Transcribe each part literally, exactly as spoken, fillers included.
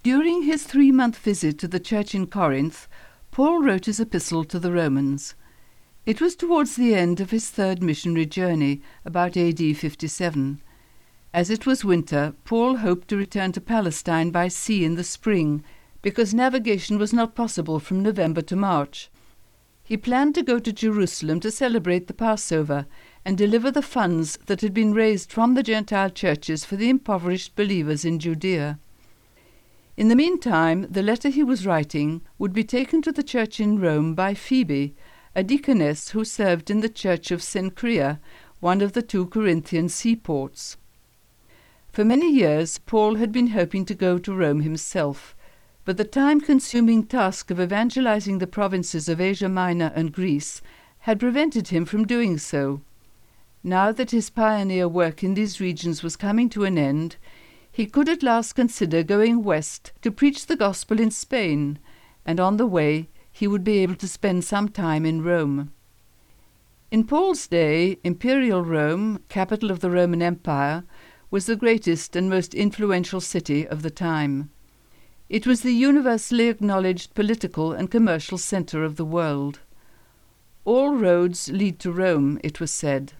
During his three-month visit to the church in Corinth, Paul wrote his epistle to the Romans. It was towards the end of his third missionary journey, about A D fifty-seven. As it was winter, Paul hoped to return to Palestine by sea in the spring, because navigation was not possible from November to March. He planned to go to Jerusalem to celebrate the Passover and deliver the funds that had been raised from the Gentile churches for the impoverished believers in Judea. In the meantime, the letter he was writing would be taken to the church in Rome by Phoebe, a deaconess who served in the church of Cenchrea, one of the two Corinthian seaports. For many years, Paul had been hoping to go to Rome himself, but the time-consuming task of evangelizing the provinces of Asia Minor and Greece had prevented him from doing so. Now that his pioneer work in these regions was coming to an end, he could at last consider going west to preach the gospel in Spain, and on the way he would be able to spend some time in Rome. In Paul's day, Imperial Rome, capital of the Roman Empire, was the greatest and most influential city of the time. It was the universally acknowledged political and commercial center of the world. All roads lead to Rome, it was said.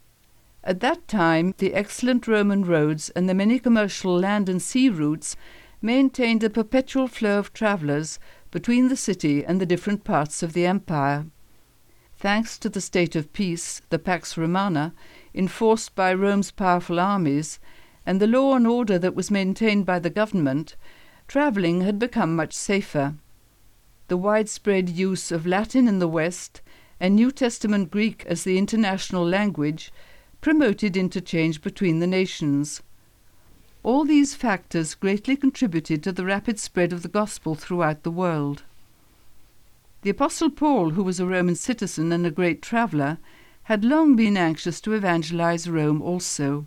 At that time, the excellent Roman roads and the many commercial land and sea routes maintained a perpetual flow of travellers between the city and the different parts of the empire. Thanks to the state of peace, the Pax Romana, enforced by Rome's powerful armies, and the law and order that was maintained by the government, travelling had become much safer. The widespread use of Latin in the West and New Testament Greek as the international language promoted interchange between the nations. All these factors greatly contributed to the rapid spread of the gospel throughout the world. The Apostle Paul, who was a Roman citizen and a great traveller, had long been anxious to evangelize Rome also.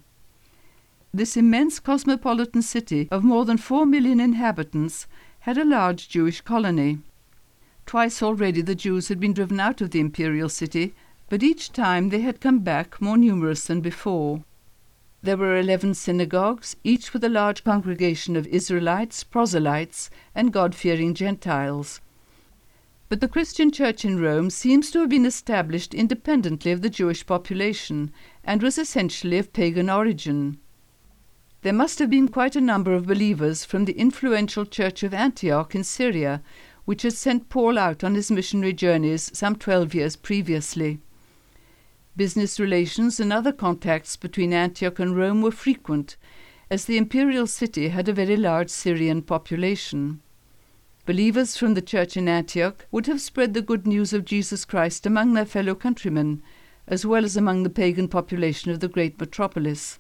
This immense cosmopolitan city of more than four million inhabitants had a large Jewish colony. Twice already the Jews had been driven out of the imperial city, but each time they had come back more numerous than before. There were eleven synagogues, each with a large congregation of Israelites, proselytes, and God-fearing Gentiles. But the Christian church in Rome seems to have been established independently of the Jewish population, and was essentially of pagan origin. There must have been quite a number of believers from the influential church of Antioch in Syria, which had sent Paul out on his missionary journeys some twelve years previously. Business relations and other contacts between Antioch and Rome were frequent, as the imperial city had a very large Syrian population. Believers from the church in Antioch would have spread the good news of Jesus Christ among their fellow countrymen, as well as among the pagan population of the great metropolis.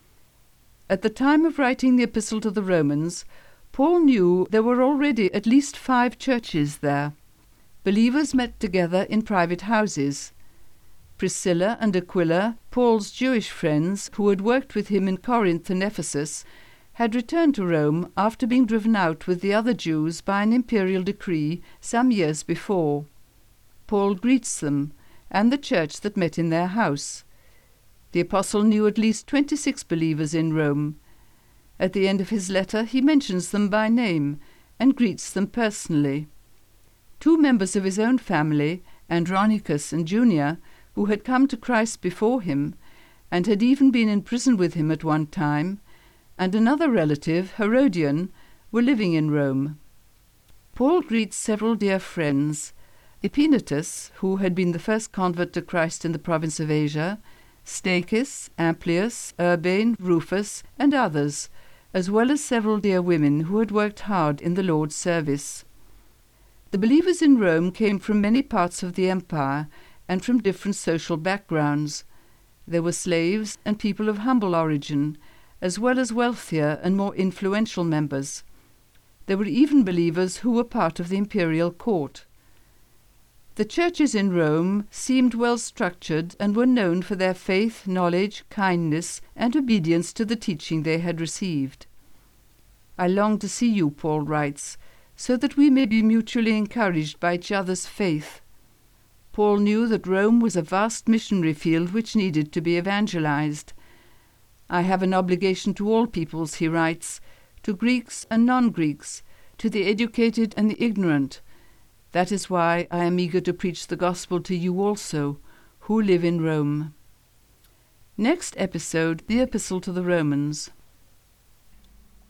At the time of writing the Epistle to the Romans, Paul knew there were already at least five churches there. Believers met together in private houses. Priscilla and Aquila, Paul's Jewish friends, who had worked with him in Corinth and Ephesus, had returned to Rome after being driven out with the other Jews by an imperial decree some years before. Paul greets them, and the church that met in their house. The apostle knew at least twenty-six believers in Rome. At the end of his letter he mentions them by name, and greets them personally. Two members of his own family, Andronicus and Junia, who had come to Christ before him, and had even been in prison with him at one time, and another relative, Herodion, were living in Rome. Paul greets several dear friends, Epaenetus, who had been the first convert to Christ in the province of Asia, Stachys, Amplius, Urbane, Rufus, and others, as well as several dear women who had worked hard in the Lord's service. The believers in Rome came from many parts of the empire, and from different social backgrounds. There were slaves and people of humble origin, as well as wealthier and more influential members. There were even believers who were part of the imperial court. The churches in Rome seemed well structured and were known for their faith, knowledge, kindness, and obedience to the teaching they had received. "I long to see you," Paul writes, "so that we may be mutually encouraged by each other's faith." Paul knew that Rome was a vast missionary field which needed to be evangelized. "I have an obligation to all peoples," he writes, "to Greeks and non-Greeks, to the educated and the ignorant. That is why I am eager to preach the gospel to you also, who live in Rome. Next episode, the Epistle to the Romans.